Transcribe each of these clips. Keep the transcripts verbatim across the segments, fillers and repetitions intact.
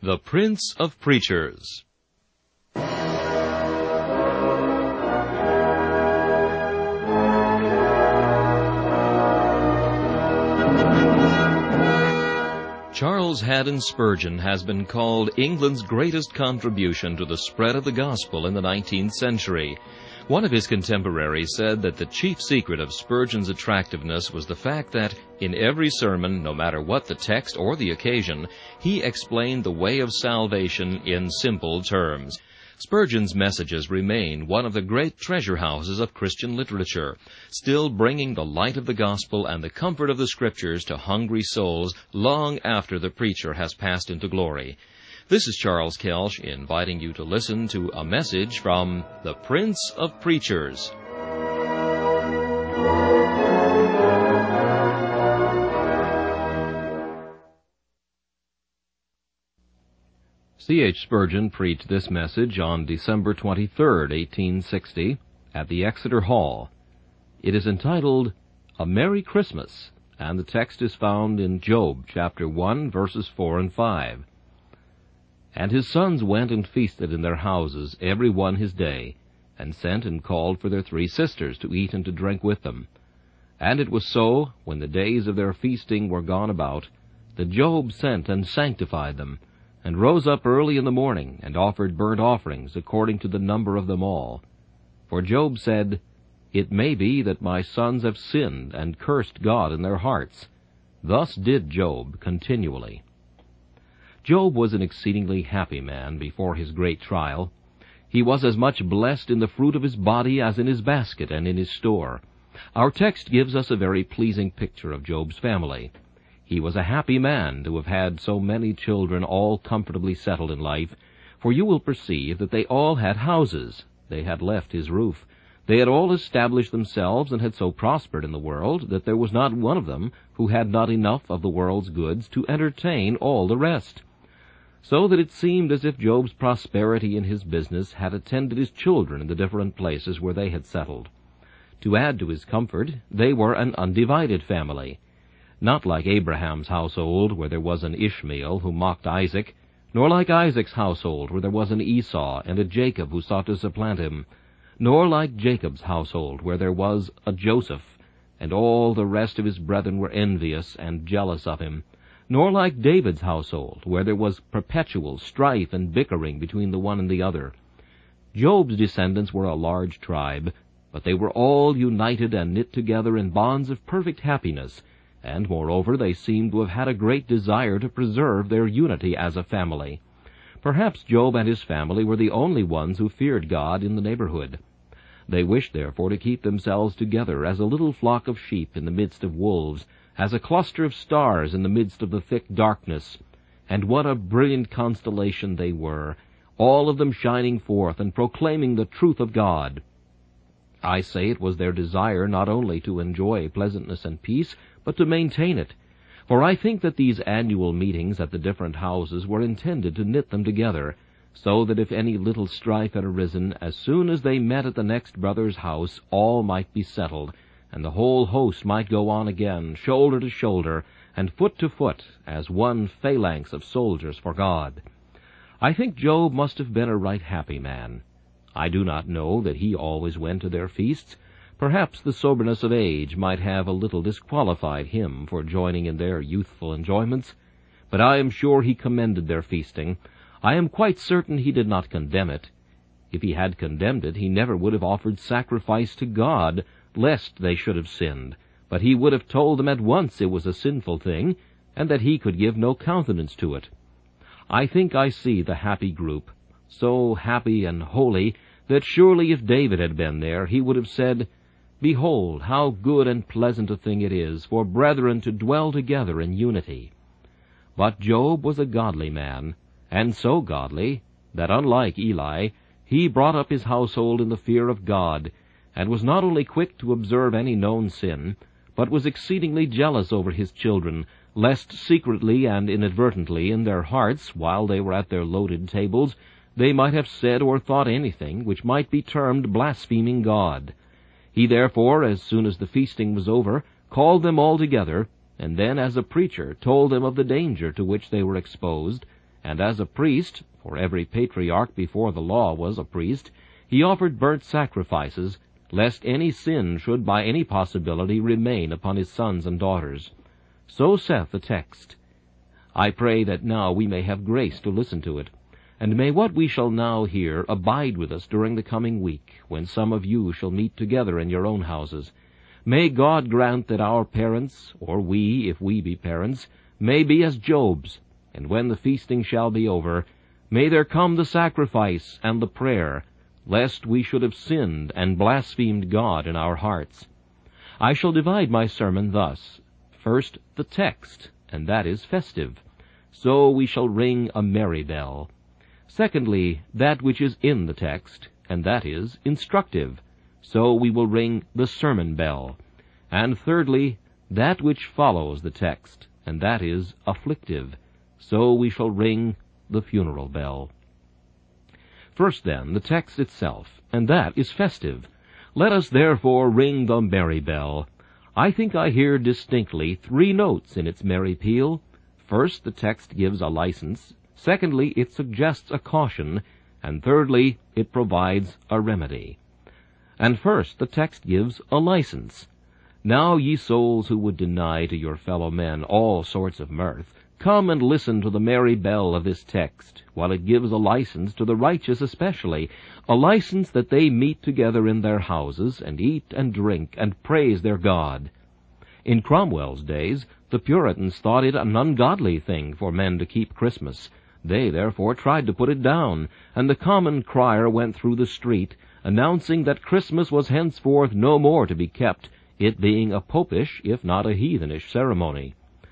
The Prince of Preachers. Charles Haddon Spurgeon has been called England's greatest contribution to the spread of the gospel in the nineteenth century. One of his contemporaries said that the chief secret of Spurgeon's attractiveness was the fact that, in every sermon, no matter what the text or the occasion, he explained the way of salvation in simple terms. Spurgeon's messages remain one of the great treasure houses of Christian literature, still bringing the light of the gospel and the comfort of the Scriptures to hungry souls long after the preacher has passed into glory. This is Charles Kelsch inviting you to listen to a message from the Prince of Preachers. C H Spurgeon preached this message on December twenty-third, eighteen sixty, at the Exeter Hall. It is entitled, A Merry Christmas, and the text is found in Job chapter one, verses four and five. And his sons went and feasted in their houses, every one his day, and sent and called for their three sisters to eat and to drink with them. And it was so, when the days of their feasting were gone about, that Job sent and sanctified them, and rose up early in the morning, and offered burnt offerings according to the number of them all. For Job said, It may be that my sons have sinned, and cursed God in their hearts. Thus did Job continually. Job was an exceedingly happy man before his great trial. He was as much blessed in the fruit of his body as in his basket and in his store. Our text gives us a very pleasing picture of Job's family. He was a happy man to have had so many children all comfortably settled in life, for you will perceive that they all had houses. They had left his roof. They had all established themselves and had so prospered in the world that there was not one of them who had not enough of the world's goods to entertain all the rest. So that it seemed as if Job's prosperity in his business had attended his children in the different places where they had settled. To add to his comfort, they were an undivided family. Not like Abraham's household, where there was an Ishmael who mocked Isaac, nor like Isaac's household, where there was an Esau and a Jacob who sought to supplant him, nor like Jacob's household, where there was a Joseph, and all the rest of his brethren were envious and jealous of him, nor like David's household, where there was perpetual strife and bickering between the one and the other. Job's descendants were a large tribe, but they were all united and knit together in bonds of perfect happiness, and moreover they seemed to have had a great desire to preserve their unity as a family. Perhaps Job and his family were the only ones who feared God in the neighborhood. They wished, therefore, to keep themselves together as a little flock of sheep in the midst of wolves, as a cluster of stars in the midst of the thick darkness. And what a brilliant constellation they were, all of them shining forth and proclaiming the truth of God. I say it was their desire not only to enjoy pleasantness and peace, but to maintain it. For I think that these annual meetings at the different houses were intended to knit them together, so that if any little strife had arisen, as soon as they met at the next brother's house, all might be settled, and the whole host might go on again, shoulder to shoulder, and foot to foot, as one phalanx of soldiers for God. I think Job must have been a right happy man. I do not know that he always went to their feasts. Perhaps the soberness of age might have a little disqualified him for joining in their youthful enjoyments, but I am sure he commended their feasting. I am quite certain he did not condemn it. If he had condemned it, he never would have offered sacrifice to God, lest they should have sinned, but he would have told them at once it was a sinful thing, and that he could give no countenance to it. I think I see the happy group, so happy and holy that surely if David had been there, he would have said, Behold, how good and pleasant a thing it is for brethren to dwell together in unity. But Job was a godly man, and so godly that, unlike Eli, he brought up his household in the fear of God, and was not only quick to observe any known sin, but was exceedingly jealous over his children, lest secretly and inadvertently in their hearts, while they were at their loaded tables, they might have said or thought anything which might be termed blaspheming God. He therefore, as soon as the feasting was over, called them all together, and then, as a preacher, told them of the danger to which they were exposed, and as a priest, for every patriarch before the law was a priest, he offered burnt sacrifices, lest any sin should by any possibility remain upon his sons and daughters. So saith the text. I pray that now we may have grace to listen to it, and may what we shall now hear abide with us during the coming week, when some of you shall meet together in your own houses. May God grant that our parents, or we, if we be parents, may be as Job's, and when the feasting shall be over, may there come the sacrifice and the prayer, lest we should have sinned and blasphemed God in our hearts. I shall divide my sermon thus. First, the text, and that is festive. So we shall ring a merry bell. Secondly, that which is in the text, and that is instructive. So we will ring the sermon bell. And thirdly, that which follows the text, and that is afflictive. So we shall ring the funeral bell. First, then, the text itself, and that is festive. Let us therefore ring the merry bell. I think I hear distinctly three notes in its merry peal. First, the text gives a license. Secondly, it suggests a caution. And thirdly, it provides a remedy. And first, the text gives a license. Now, ye souls who would deny to your fellow men all sorts of mirth, come and listen to the merry bell of this text, while it gives a license to the righteous especially, a license that they meet together in their houses, and eat and drink, and praise their God. In Cromwell's days, the Puritans thought it an ungodly thing for men to keep Christmas. They therefore tried to put it down, and the common crier went through the street, announcing that Christmas was henceforth no more to be kept, it being a popish, if not a heathenish ceremony.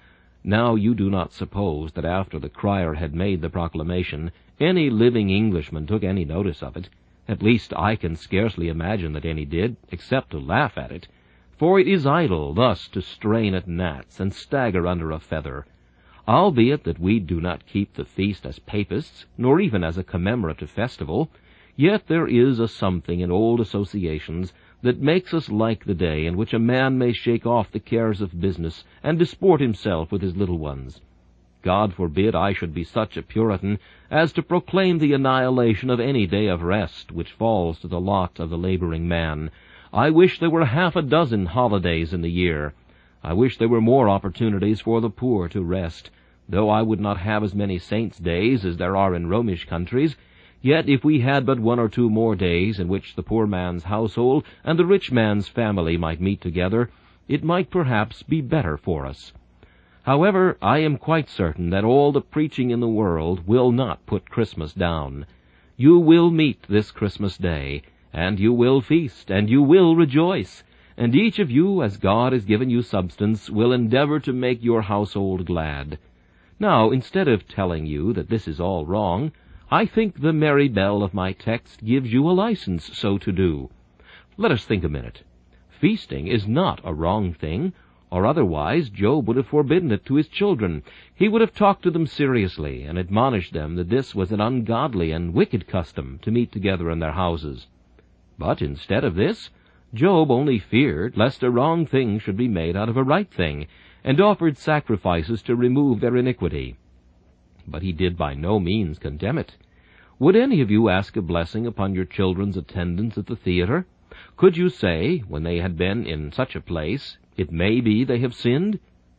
Now you do not suppose that after the crier had made the proclamation, any living Englishman took any notice of it. At least I can scarcely imagine that any did, except to laugh at it. For it is idle thus to strain at gnats and stagger under a feather. Albeit that we do not keep the feast as papists, nor even as a commemorative festival, yet there is a something in old associations that makes us like the day in which a man may shake off the cares of business and disport himself with his little ones. God forbid I should be such a Puritan as to proclaim the annihilation of any day of rest which falls to the lot of the laboring man. I wish there were half a dozen holidays in the year. I wish there were more opportunities for the poor to rest, though I would not have as many saints' days as there are in Romish countries. Yet if we had but one or two more days in which the poor man's household and the rich man's family might meet together, it might perhaps be better for us. However, I am quite certain that all the preaching in the world will not put Christmas down. You will meet this Christmas day, and you will feast, and you will rejoice, and each of you, as God has given you substance, will endeavor to make your household glad. Now, instead of telling you that this is all wrong, I think the merry bell of my text gives you a license so to do. Let us think a minute. Feasting is not a wrong thing, or otherwise Job would have forbidden it to his children. He would have talked to them seriously, and admonished them that this was an ungodly and wicked custom to meet together in their houses. But instead of this, Job only feared lest a wrong thing should be made out of a right thing, and offered sacrifices to remove their iniquity. But he did by no means condemn it. Would any of you ask a blessing upon your children's attendance at the theater? Could you say, when they had been in such a place, it may be they have sinned?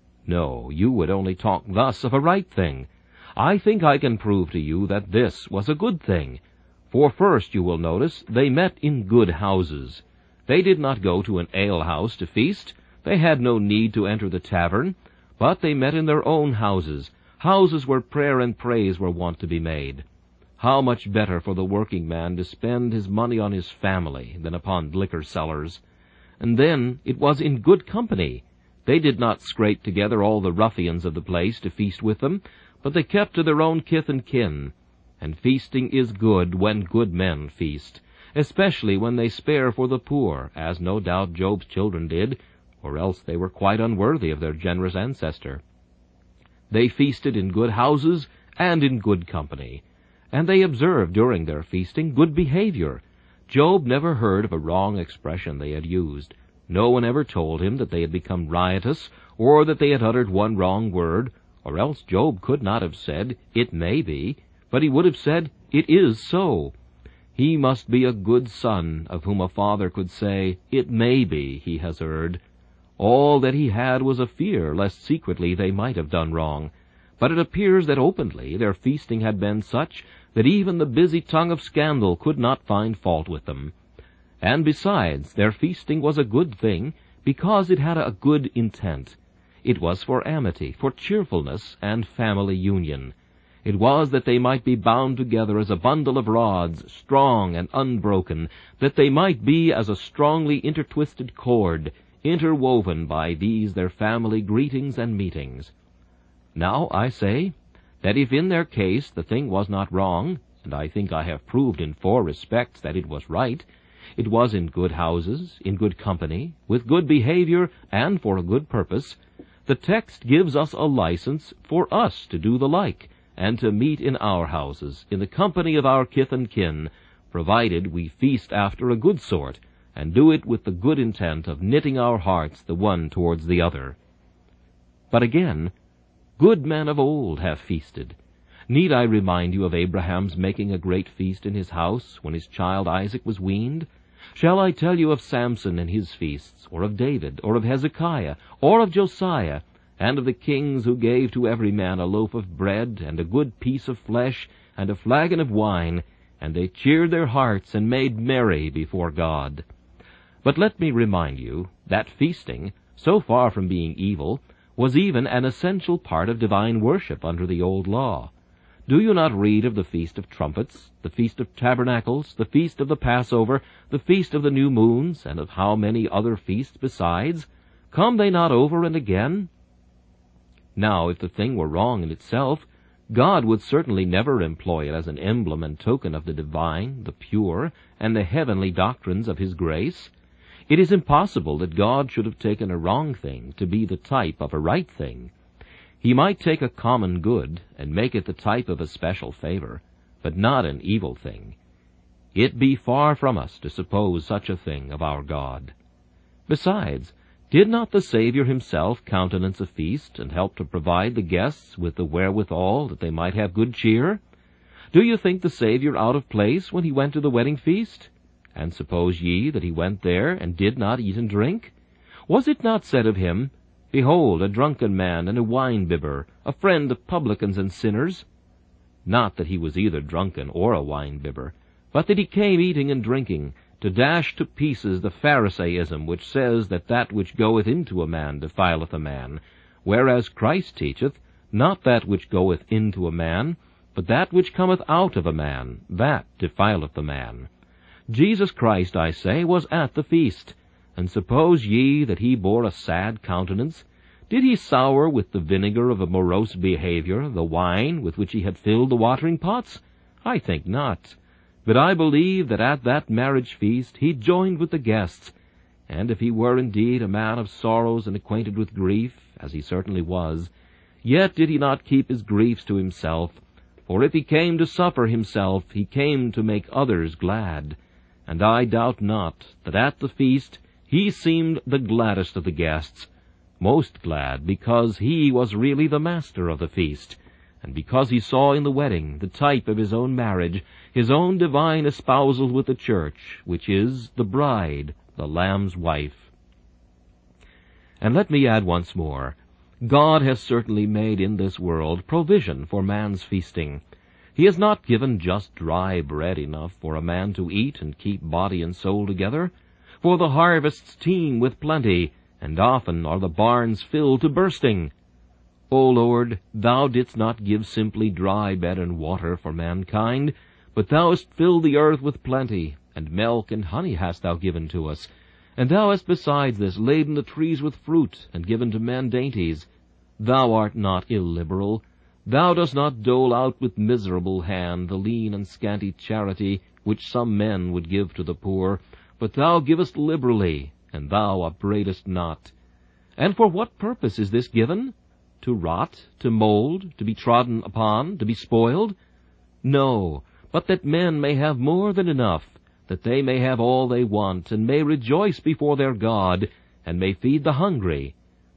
No, you would only talk thus of a right thing. I think I can prove to you that this was a good thing. For first, you will notice, they met in good houses. They did not go to an alehouse to feast. They had no need to enter the tavern, but they met in their own houses, houses where prayer and praise were wont to be made. How much better for the working man to spend his money on his family than upon liquor sellers. And then it was in good company. They did not scrape together all the ruffians of the place to feast with them, but they kept to their own kith and kin. And feasting is good when good men feast, especially when they spare for the poor, as no doubt Job's children did, or else they were quite unworthy of their generous ancestor. They feasted in good houses and in good company, and they observed during their feasting good behavior. Job never heard of a wrong expression they had used. No one ever told him that they had become riotous, or that they had uttered one wrong word, or else Job could not have said, "It may be," but he would have said, "It is so." He must be a good son, of whom a father could say, "It may be," he has erred. All that he had was a fear lest secretly they might have done wrong. But it appears that openly their feasting had been such that even the busy tongue of scandal could not find fault with them. And besides, their feasting was a good thing, because it had a good intent. It was for amity, for cheerfulness, and family union. It was that they might be bound together as a bundle of rods, strong and unbroken, that they might be as a strongly intertwisted cord, interwoven by these their family greetings and meetings. Now I say that if in their case the thing was not wrong, and I think I have proved in four respects that it was right, it was in good houses, in good company, with good behavior, and for a good purpose, the text gives us a license for us to do the like, and to meet in our houses, in the company of our kith and kin, provided we feast after a good sort, and do it with the good intent of knitting our hearts the one towards the other. But again, good men of old have feasted. Need I remind you of Abraham's making a great feast in his house when his child Isaac was weaned? Shall I tell you of Samson and his feasts, or of David, or of Hezekiah, or of Josiah, and of the kings who gave to every man a loaf of bread, and a good piece of flesh, and a flagon of wine, and they cheered their hearts and made merry before God? But let me remind you that feasting, so far from being evil, was even an essential part of divine worship under the old law. Do you not read of the Feast of Trumpets, the Feast of Tabernacles, the Feast of the Passover, the Feast of the New Moons, and of how many other feasts besides? Come they not over and again? Now, if the thing were wrong in itself, God would certainly never employ it as an emblem and token of the divine, the pure, and the heavenly doctrines of His grace. It is impossible that God should have taken a wrong thing to be the type of a right thing. He might take a common good and make it the type of a special favor, but not an evil thing. It be far from us to suppose such a thing of our God. Besides, did not the Savior Himself countenance a feast and help to provide the guests with the wherewithal that they might have good cheer? Do you think the Savior out of place when He went to the wedding feast? And suppose ye that He went there and did not eat and drink? Was it not said of Him, "Behold, a drunken man and a wine-bibber, a friend of publicans and sinners"? Not that He was either drunken or a wine-bibber, but that He came eating and drinking, to dash to pieces the Pharisaism which says that that which goeth into a man defileth a man, whereas Christ teacheth, not that which goeth into a man, but that which cometh out of a man, that defileth a man. Jesus Christ, I say, was at the feast. And suppose ye that He bore a sad countenance? Did He sour with the vinegar of a morose behavior the wine with which He had filled the watering pots? I think not. But I believe that at that marriage feast He joined with the guests, and if He were indeed a man of sorrows and acquainted with grief, as He certainly was, yet did He not keep His griefs to Himself, for if He came to suffer Himself, He came to make others glad. And I doubt not that at the feast He seemed the gladdest of the guests, most glad because He was really the master of the feast, and because He saw in the wedding the type of His own marriage, His own divine espousal with the church, which is the bride, the Lamb's wife. And let me add once more, God has certainly made in this world provision for man's feasting. He has not given just dry bread enough for a man to eat and keep body and soul together, for the harvests teem with plenty, and often are the barns filled to bursting. O Lord, Thou didst not give simply dry bread and water for mankind, but Thou hast filled the earth with plenty, and milk and honey hast Thou given to us, and Thou hast besides this laden the trees with fruit, and given to men dainties. Thou art not illiberal. Thou dost not dole out with miserable hand the lean and scanty charity which some men would give to the poor, but Thou givest liberally, and Thou upbraidest not. And for what purpose is this given? To rot, to mold, to be trodden upon, to be spoiled? No, but that men may have more than enough, that they may have all they want, and may rejoice before their God, and may feed the hungry.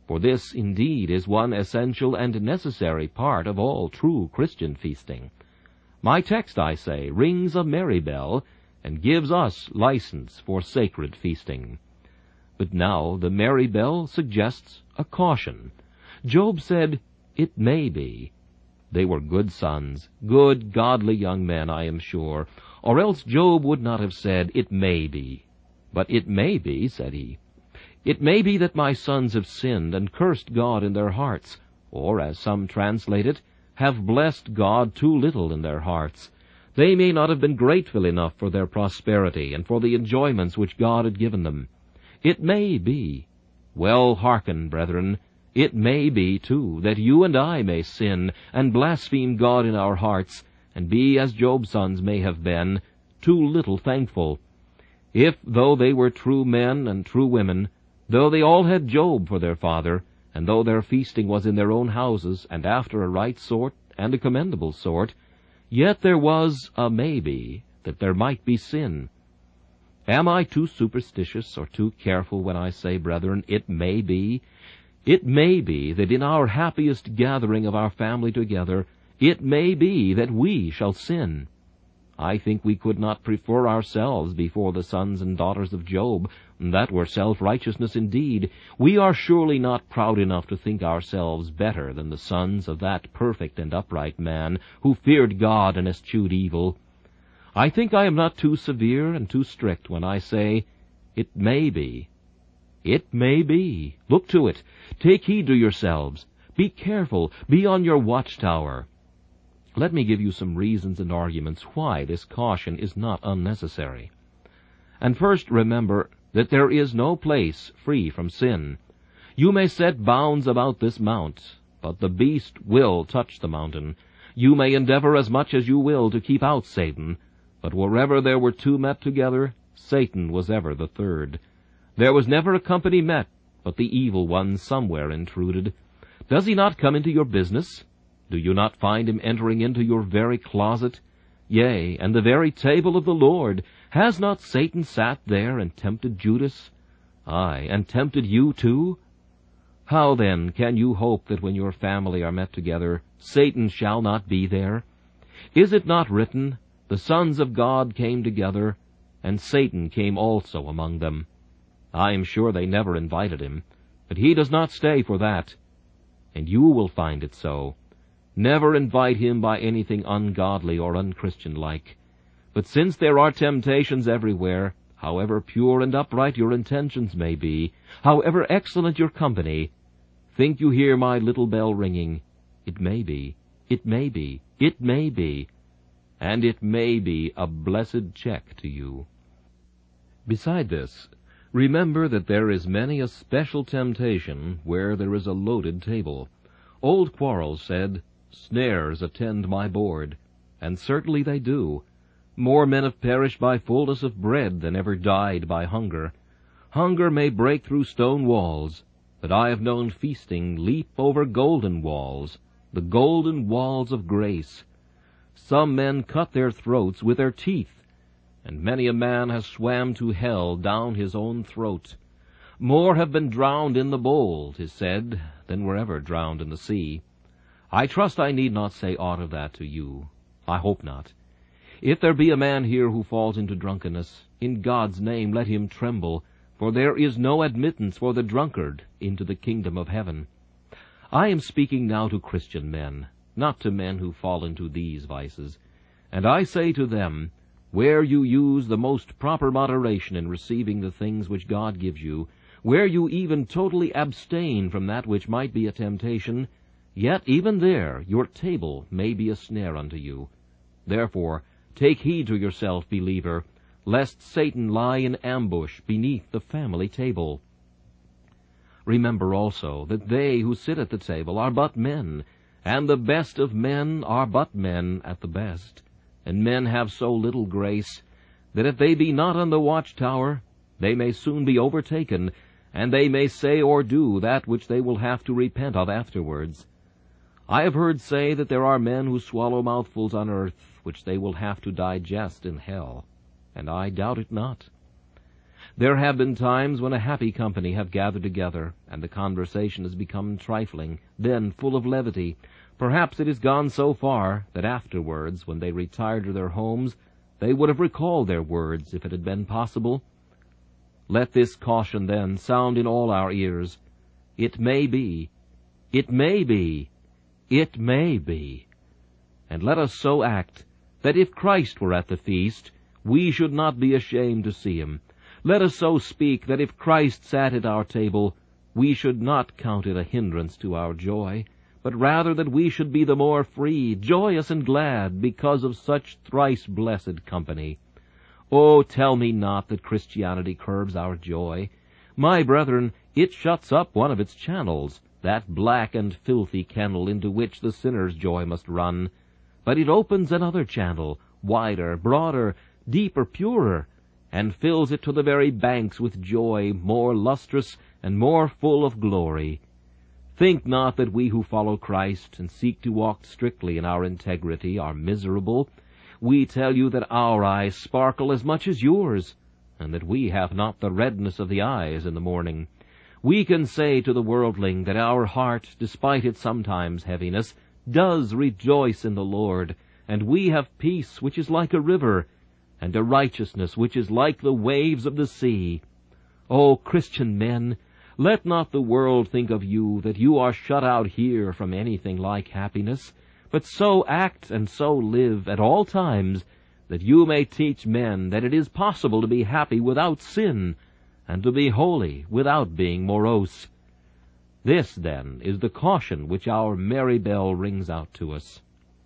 For this, indeed, is one essential and necessary part of all true Christian feasting. My text, I say, rings a merry bell, and gives us license for sacred feasting. But now the merry bell suggests a caution. Job said, "It may be." They were good sons, good, godly young men, I am sure, or else Job would not have said, "It may be." But "it may be," said he. "It may be that my sons have sinned and cursed God in their hearts, or, as some translate it, have blessed God too little in their hearts. They may not have been grateful enough for their prosperity and for the enjoyments which God had given them. It may be. Well, hearken, brethren, it may be, too, that you and I may sin and blaspheme God in our hearts, and be, as Job's sons may have been, too little thankful. If, though they were true men and true women, though they all had Job for their father, and though their feasting was in their own houses, and after a right sort and a commendable sort, yet there was a maybe that there might be sin. Am I too superstitious or too careful when I say, brethren, it may be? It may be that in our happiest gathering of our family together, it may be that we shall sin. I think we could not prefer ourselves before the sons and daughters of Job. That were self-righteousness indeed. We are surely not proud enough to think ourselves better than the sons of that perfect and upright man who feared God and eschewed evil. I think I am not too severe and too strict when I say, it may be. It may be. Look to it. Take heed to yourselves. Be careful. Be on your watchtower. Let me give you some reasons and arguments why this caution is not unnecessary. And first remember that there is no place free from sin. You may set bounds about this mount, but the beast will touch the mountain. You may endeavor as much as you will to keep out Satan, but wherever there were two met together, Satan was ever the third. There was never a company met, but the evil one somewhere intruded. Does he not come into your business? Do you not find him entering into your very closet? Yea, and the very table of the Lord. Has not Satan sat there and tempted Judas? Aye, and tempted you too? How then can you hope that when your family are met together, Satan shall not be there? Is it not written, the sons of God came together, and Satan came also among them? I am sure they never invited him, but he does not stay for that. And you will find it so. Never invite him by anything ungodly or unchristian-like. But since there are temptations everywhere, however pure and upright your intentions may be, however excellent your company, think you hear my little bell ringing, it may be, it may be, it may be, and it may be a blessed check to you. Beside this, remember that there is many a special temptation where there is a loaded table. Old Quarles said, "Snares attend my board," and certainly they do. More men have perished by fullness of bread than ever died by hunger. Hunger may break through stone walls, but I have known feasting leap over golden walls, the golden walls of grace. Some men cut their throats with their teeth, and many a man has swam to hell down his own throat. More have been drowned in the bowl, 'tis said, than were ever drowned in the sea. I trust I need not say aught of that to you. I hope not. If there be a man here who falls into drunkenness, in God's name let him tremble, for there is no admittance for the drunkard into the kingdom of heaven. I am speaking now to Christian men, not to men who fall into these vices. And I say to them, where you use the most proper moderation in receiving the things which God gives you, where you even totally abstain from that which might be a temptation, yet even there your table may be a snare unto you. Therefore take heed to yourself, believer, lest Satan lie in ambush beneath the family table. Remember also that they who sit at the table are but men, and the best of men are but men at the best. And men have so little grace that if they be not on the watchtower, they may soon be overtaken, and they may say or do that which they will have to repent of afterwards. I have heard say that there are men who swallow mouthfuls on earth which they will have to digest in hell, and I doubt it not. There have been times when a happy company have gathered together, and the conversation has become trifling, then full of levity. Perhaps it has gone so far that afterwards, when they retired to their homes, they would have recalled their words if it had been possible. Let this caution, then, sound in all our ears. It may be, it may be, it may be. And let us so act that if Christ were at the feast, we should not be ashamed to see him. Let us so speak that if Christ sat at our table, we should not count it a hindrance to our joy, but rather that we should be the more free, joyous, and glad because of such thrice-blessed company. Oh, tell me not that Christianity curbs our joy. My brethren, it shuts up one of its channels, that black and filthy kennel into which the sinner's joy must run. But it opens another channel, wider, broader, deeper, purer, and fills it to the very banks with joy more lustrous and more full of glory. Think not that we who follow Christ and seek to walk strictly in our integrity are miserable. We tell you that our eyes sparkle as much as yours, and that we have not the redness of the eyes in the morning. We can say to the worldling that our heart, despite its sometimes heaviness, does rejoice in the Lord, and we have peace which is like a river, and a righteousness which is like the waves of the sea. O Christian men, let not the world think of you that you are shut out here from anything like happiness, but so act and so live at all times that you may teach men that it is possible to be happy without sin, and to be holy without being morose. This, then, is the caution which our merry bell rings out to us.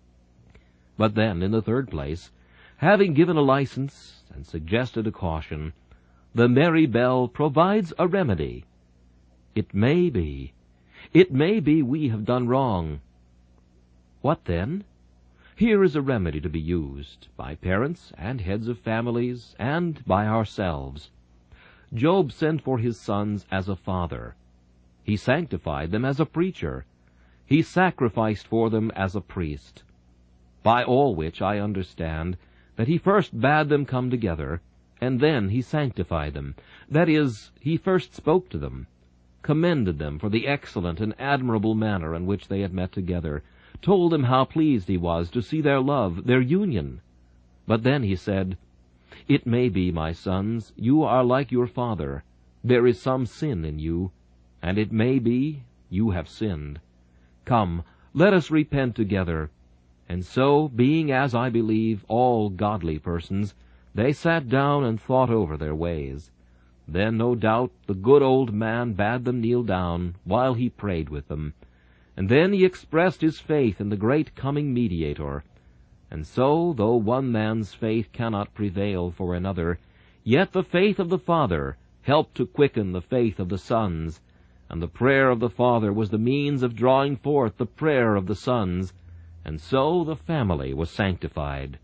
But then, in the third place, having given a license and suggested a caution, the merry bell provides a remedy. It may be, it may be we have done wrong. What then? Here is a remedy to be used by parents and heads of families and by ourselves. Job sent for his sons as a father. He sanctified them as a preacher. He sacrificed for them as a priest. By all which I understand that he first bade them come together, and then he sanctified them. That is, he first spoke to them, commended them for the excellent and admirable manner in which they had met together, told them how pleased he was to see their love, their union. But then he said, It may be, my sons, you are like your father. There is some sin in you, and it may be you have sinned. Come, let us repent together. And so, being, as I believe, all godly persons, they sat down and thought over their ways. Then, no doubt, the good old man bade them kneel down while he prayed with them. And then he expressed his faith in the great coming mediator. And so, though one man's faith cannot prevail for another, yet the faith of the Father helped to quicken the faith of the sons, and the prayer of the Father was the means of drawing forth the prayer of the sons, and so the family was sanctified.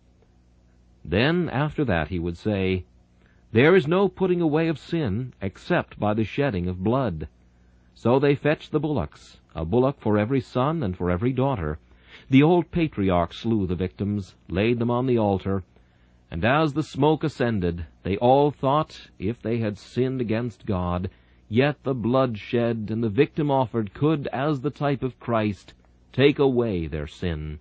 Then, after that, he would say, There is no putting away of sin except by the shedding of blood. So they fetched the bullocks, a bullock for every son and for every daughter. The old patriarch slew the victims, laid them on the altar, and as the smoke ascended, they all thought, if they had sinned against God, yet the blood shed and the victim offered could, as the type of Christ, take away their sin.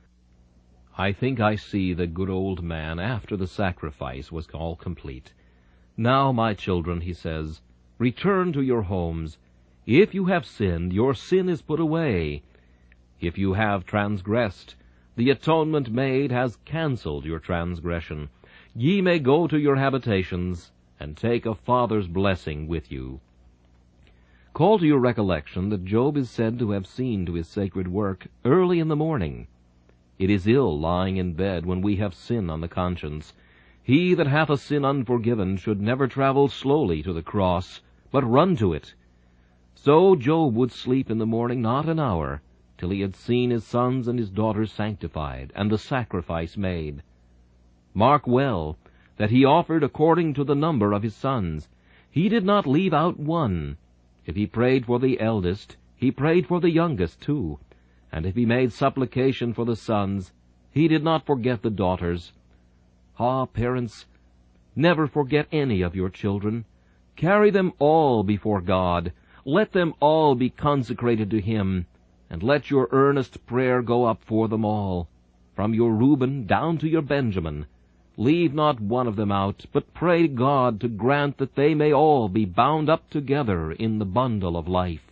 I think I see the good old man after the sacrifice was all complete. Now, my children, he says, return to your homes. If you have sinned, your sin is put away. If you have transgressed, the atonement made has cancelled your transgression. Ye may go to your habitations, and take a father's blessing with you. Call to your recollection that Job is said to have seen to his sacred work early in the morning. It is ill lying in bed when we have sin on the conscience. He that hath a sin unforgiven should never travel slowly to the cross, but run to it. So Job would sleep in the morning not an hour, till he had seen his sons and his daughters sanctified, and the sacrifice made. Mark well that he offered according to the number of his sons. He did not leave out one. If he prayed for the eldest, he prayed for the youngest too. And if he made supplication for the sons, he did not forget the daughters. Ah, parents, Never forget any of your children. Carry them all before God. Let them all be consecrated to Him, and let your earnest prayer go up for them all, from your Reuben down to your Benjamin. Leave not one of them out, but pray God to grant that they may all be bound up together in the bundle of life.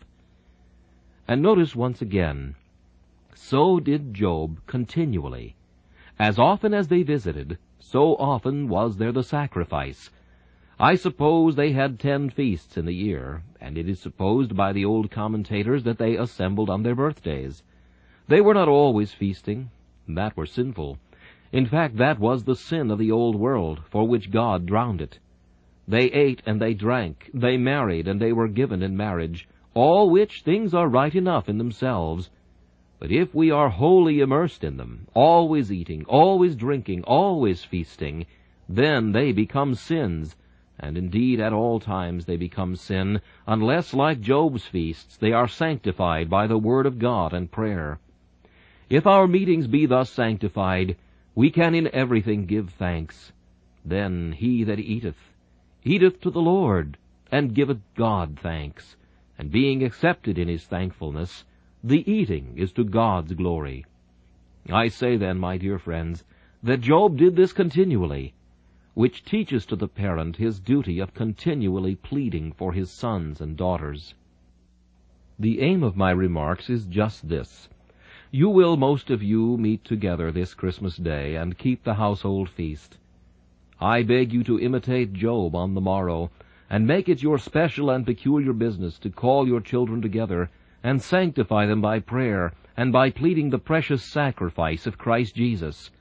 And notice once again, so did Job continually. As often as they visited, so often was there the sacrifice. I suppose they had ten feasts in the year, and it is supposed by the old commentators that they assembled on their birthdays. They were not always feasting. That were sinful. In fact, that was the sin of the old world, for which God drowned it. They ate and they drank, they married and they were given in marriage, all which things are right enough in themselves. But if we are wholly immersed in them, always eating, always drinking, always feasting, then they become sins, and indeed at all times they become sin, unless, like Job's feasts, they are sanctified by the word of God and prayer. If our meetings be thus sanctified, we can in everything give thanks. Then he that eateth, eateth to the Lord, and giveth God thanks. And being accepted in his thankfulness, the eating is to God's glory. I say then, my dear friends, that Job did this continually, which teaches to the parent his duty of continually pleading for his sons and daughters. The aim of my remarks is just this. You will, most of you, meet together this Christmas day and keep the household feast. I beg you to imitate Job on the morrow, and make it your special and peculiar business to call your children together and sanctify them by prayer and by pleading the precious sacrifice of Christ Jesus.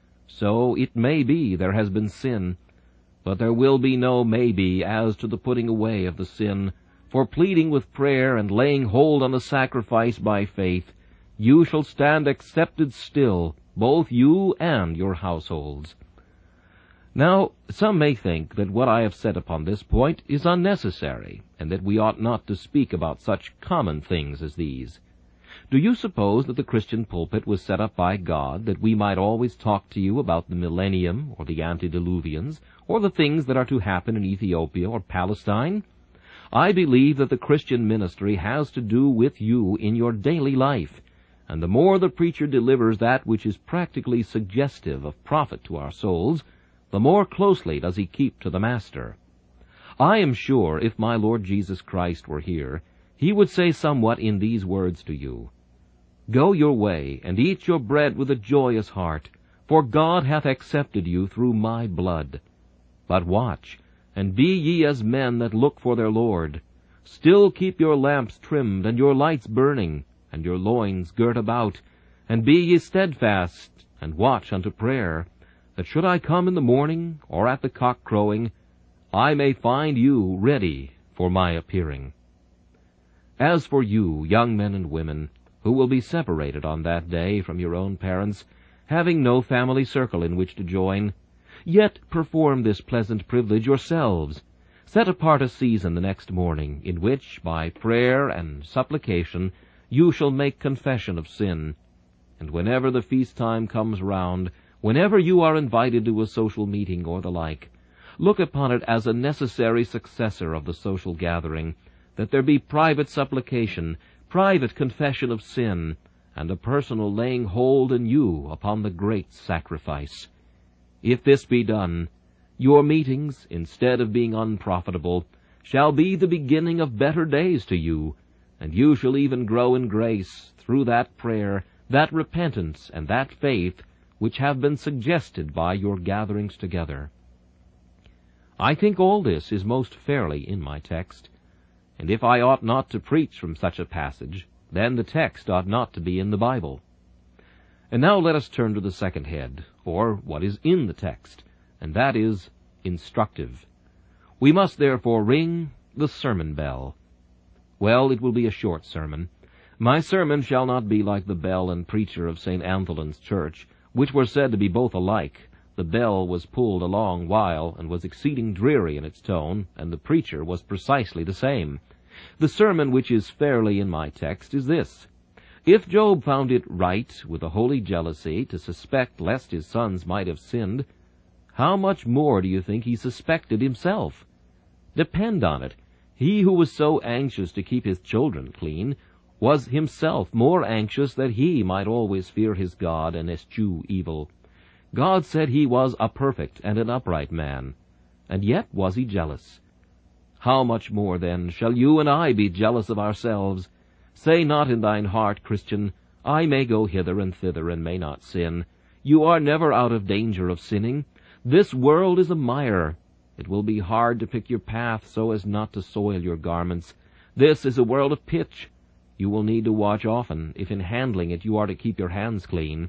So it may be there has been sin, but there will be no maybe as to the putting away of the sin, for pleading with prayer and laying hold on the sacrifice by faith, you shall stand accepted still, both you and your households. Now, some may think that what I have said upon this point is unnecessary, and that we ought not to speak about such common things as these. Do you suppose that the Christian pulpit was set up by God that we might always talk to you about the millennium, or the antediluvians, or the things that are to happen in Ethiopia or Palestine? I believe that the Christian ministry has to do with you in your daily life, and the more the preacher delivers that which is practically suggestive of profit to our souls, the more closely does he keep to the Master. I am sure if my Lord Jesus Christ were here, he would say somewhat in these words to you. Go your way, and eat your bread with a joyous heart, for God hath accepted you through my blood. But watch, and be ye as men that look for their Lord. Still keep your lamps trimmed, and your lights burning, and your loins girt about, and be ye steadfast, and watch unto prayer, that should I come in the morning, or at the cock crowing, I may find you ready for my appearing. As for you, young men and women, who will be separated on that day from your own parents, having no family circle in which to join, yet perform this pleasant privilege yourselves. Set apart a season the next morning, in which, by prayer and supplication, you shall make confession of sin. And whenever the feast time comes round, whenever you are invited to a social meeting or the like, look upon it as a necessary successor of the social gathering, that there be private supplication, private confession of sin, and a personal laying hold in you upon the great sacrifice. If this be done, your meetings, instead of being unprofitable, shall be the beginning of better days to you, and you shall even grow in grace through that prayer, that repentance, and that faith which have been suggested by your gatherings together. I think all this is most fairly in my text, and if I ought not to preach from such a passage, then the text ought not to be in the Bible. And now let us turn to the second head, or what is in the text, and that is instructive. We must therefore ring the sermon bell. Well, it will be a short sermon. My sermon shall not be like the bell and preacher of Saint Antholin's church, which were said to be both alike. The bell was pulled a long while, and was exceeding dreary in its tone, and the preacher was precisely the same. The sermon which is fairly in my text is this. If Job found it right, with a holy jealousy, to suspect lest his sons might have sinned, how much more do you think he suspected himself? Depend on it, he who was so anxious to keep his children clean was himself more anxious that he might always fear his God and eschew evil. God said he was a perfect and an upright man, and yet was he jealous. How much more, then, shall you and I be jealous of ourselves? Say not in thine heart, Christian, I may go hither and thither and may not sin. You are never out of danger of sinning. This world is a mire. It will be hard to pick your path so as not to soil your garments. This is a world of pitch. You will need to watch often, if in handling it you are to keep your hands clean.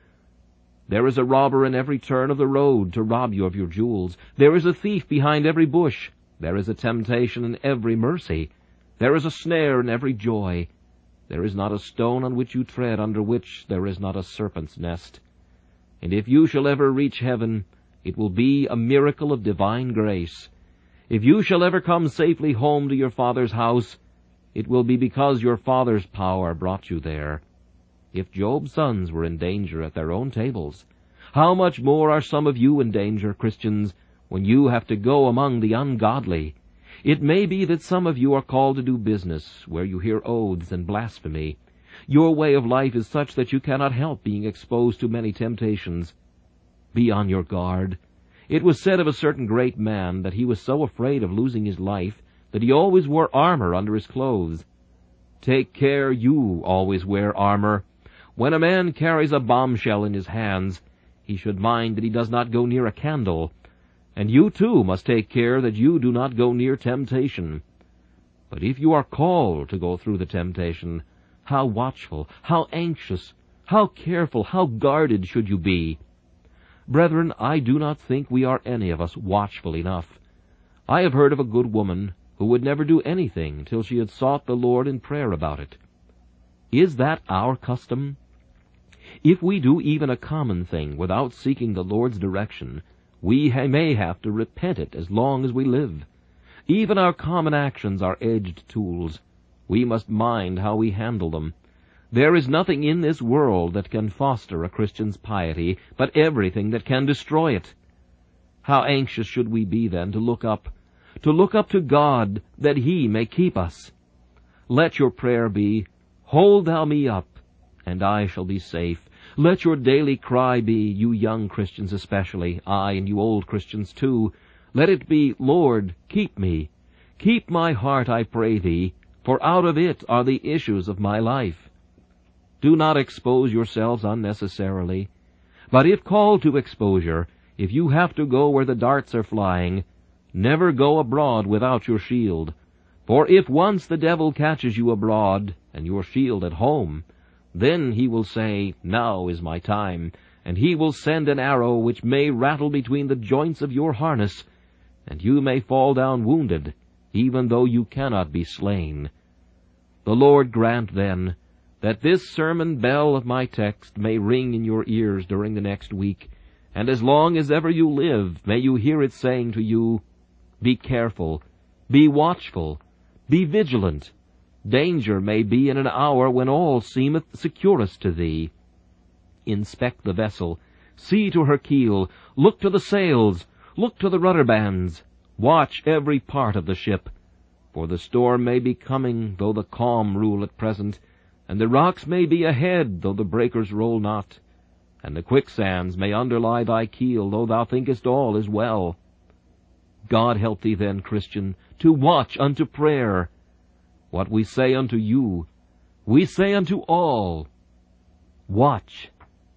There is a robber in every turn of the road to rob you of your jewels. There is a thief behind every bush. There is a temptation in every mercy. There is a snare in every joy. There is not a stone on which you tread under which there is not a serpent's nest. And if you shall ever reach heaven, it will be a miracle of divine grace. If you shall ever come safely home to your Father's house, it will be because your Father's power brought you there. If Job's sons were in danger at their own tables, how much more are some of you in danger, Christians, when you have to go among the ungodly? It may be that some of you are called to do business where you hear oaths and blasphemy. Your way of life is such that you cannot help being exposed to many temptations. Be on your guard. It was said of a certain great man that he was so afraid of losing his life that he always wore armor under his clothes. Take care you always wear armor. When a man carries a bombshell in his hands, he should mind that he does not go near a candle. And you too must take care that you do not go near temptation. But if you are called to go through the temptation, how watchful, how anxious, how careful, how guarded should you be? Brethren, I do not think we are any of us watchful enough. I have heard of a good woman who would never do anything till she had sought the Lord in prayer about it. Is that our custom? If we do even a common thing without seeking the Lord's direction, we may have to repent it as long as we live. Even our common actions are edged tools. We must mind how we handle them. There is nothing in this world that can foster a Christian's piety, but everything that can destroy it. How anxious should we be then to look up, to look up to God, that He may keep us. Let your prayer be, Hold thou me up, and I shall be safe. Let your daily cry be, you young Christians especially, aye, and you old Christians too, let it be, Lord, keep me. Keep my heart, I pray thee, for out of it are the issues of my life. Do not expose yourselves unnecessarily. But if called to exposure, if you have to go where the darts are flying, never go abroad without your shield. For if once the devil catches you abroad, and your shield at home, then he will say, Now is my time, and he will send an arrow which may rattle between the joints of your harness, and you may fall down wounded, even though you cannot be slain. The Lord grant, then, that this sermon bell of my text may ring in your ears during the next week, and as long as ever you live, may you hear it saying to you, Be careful, be watchful, be vigilant. Danger may be in an hour when all seemeth securest to thee. Inspect the vessel, see to her keel, look to the sails, look to the rudder bands, watch every part of the ship. For the storm may be coming, though the calm rule at present, and the rocks may be ahead, though the breakers roll not, and the quicksands may underlie thy keel, though thou thinkest all is well. God help thee then, Christian, to watch unto prayer. What we say unto you, we say unto all, watch.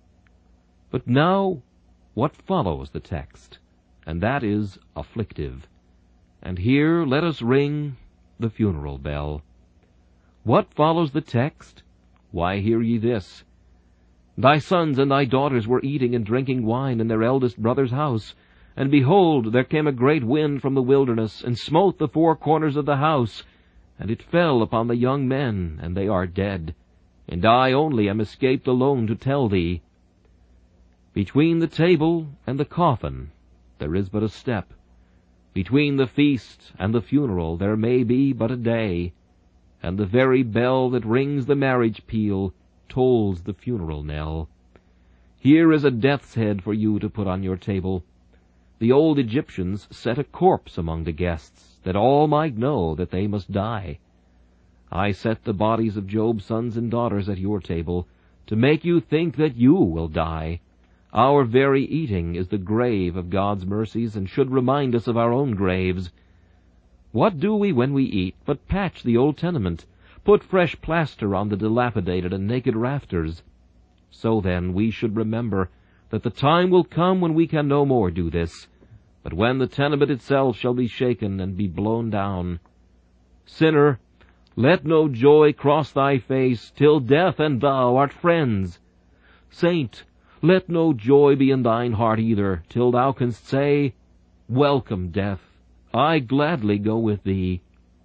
But now, what follows the text, and that is afflictive. And here let us ring the funeral bell. What follows the text? Why, hear ye this. Thy sons and thy daughters were eating and drinking wine in their eldest brother's house, and behold, there came a great wind from the wilderness, and smote the four corners of the house, and it fell upon the young men, and they are dead. And I only am escaped alone to tell thee. Between the table and the coffin there is but a step. Between the feast and the funeral there may be but a day, and the very bell that rings the marriage peal tolls the funeral knell. Here is a death's head for you to put on your table. the old Egyptians set a corpse among the guests, that all might know that they must die. I set the bodies of Job's sons and daughters at your table, to make you think that you will die. Our very eating is the grave of God's mercies, and should remind us of our own graves. What do we when we eat but patch the old tenement, put fresh plaster on the dilapidated and naked rafters? So then we should remember that the time will come when we can no more do this, but when the tenement itself shall be shaken and be blown down. Sinner, let no joy cross thy face, till death and thou art friends. Saint, let no joy be in thine heart either, till thou canst say, Welcome, death, I gladly go with thee.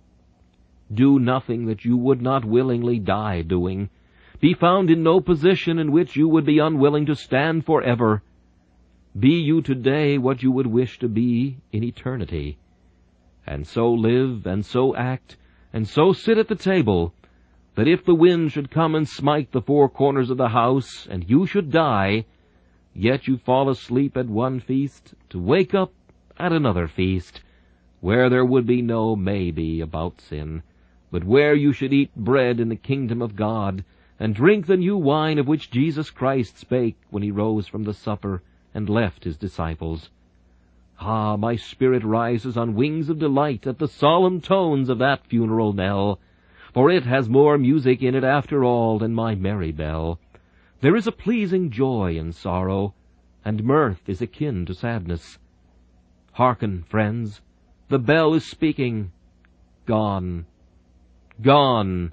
Do nothing that you would not willingly die doing. Be found in no position in which you would be unwilling to stand forever. Be you today what you would wish to be in eternity. And so live, and so act, and so sit at the table, that if the wind should come and smite the four corners of the house, and you should die, yet you fall asleep at one feast, to wake up at another feast, where there would be no maybe about sin, but where you should eat bread in the kingdom of God, and drink the new wine of which Jesus Christ spake when he rose from the supper and left his disciples. Ah, my spirit rises on wings of delight at the solemn tones of that funeral knell, for it has more music in it after all than my merry bell. There is a pleasing joy in sorrow, and mirth is akin to sadness. Hearken, friends, the bell is speaking. Gone, gone,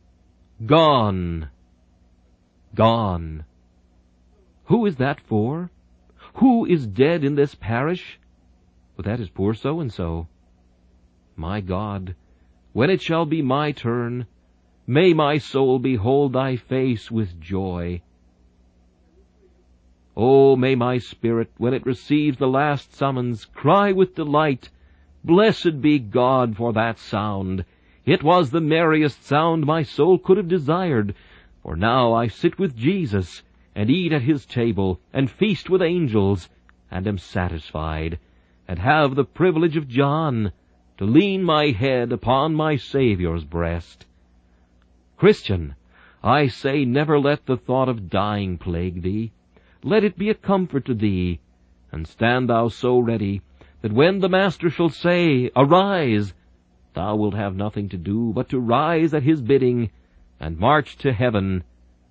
gone, gone. Who is that for? Who is dead in this parish? But that is poor so-and-so. My God, when it shall be my turn, may my soul behold thy face with joy. Oh, may my spirit, when it receives the last summons, cry with delight, Blessed be God for that sound. It was the merriest sound my soul could have desired, for now I sit with Jesus, and eat at his table, and feast with angels, and am satisfied, and have the privilege of John, to lean my head upon my Saviour's breast. Christian, I say, never let the thought of dying plague thee. Let it be a comfort to thee, and stand thou so ready, that when the Master shall say, Arise, thou wilt have nothing to do but to rise at his bidding, and march to heaven,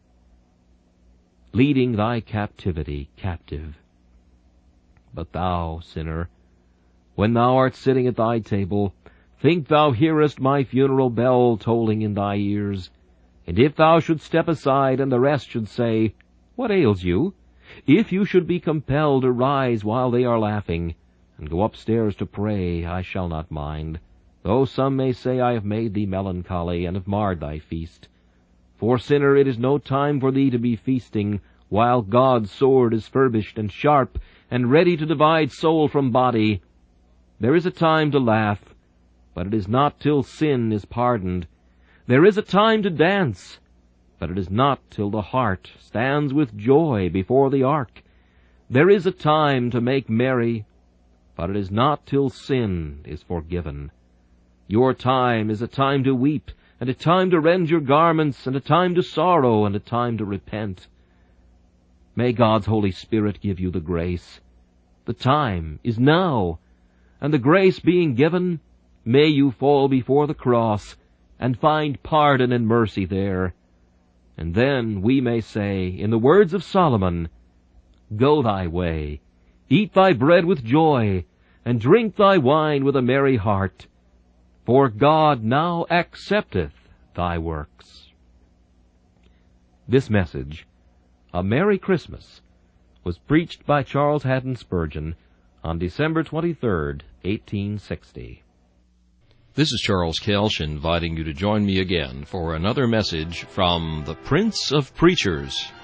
leading thy captivity captive. But thou, sinner, when thou art sitting at thy table, think thou hearest my funeral bell tolling in thy ears. And if thou should step aside, and the rest should say, What ails you? If you should be compelled to rise while they are laughing, and go upstairs to pray, I shall not mind, though some may say I have made thee melancholy, and have marred thy feast. For, sinner, it is no time for thee to be feasting, while God's sword is furbished and sharp, and ready to divide soul from body. There is a time to laugh, but it is not till sin is pardoned. There is a time to dance, but it is not till the heart stands with joy before the ark. There is a time to make merry, but it is not till sin is forgiven. Your time is a time to weep, and a time to rend your garments, and a time to sorrow, and a time to repent. May God's Holy Spirit give you the grace. The time is now, and the grace being given, may you fall before the cross, and find pardon and mercy there. And then we may say, in the words of Solomon, Go thy way, eat thy bread with joy, and drink thy wine with a merry heart, for God now accepteth thy works. This message, A Merry Christmas, was preached by Charles Haddon Spurgeon on December twenty-third, eighteen sixty. This is Charles Kelsch inviting you to join me again for another message from the Prince of Preachers.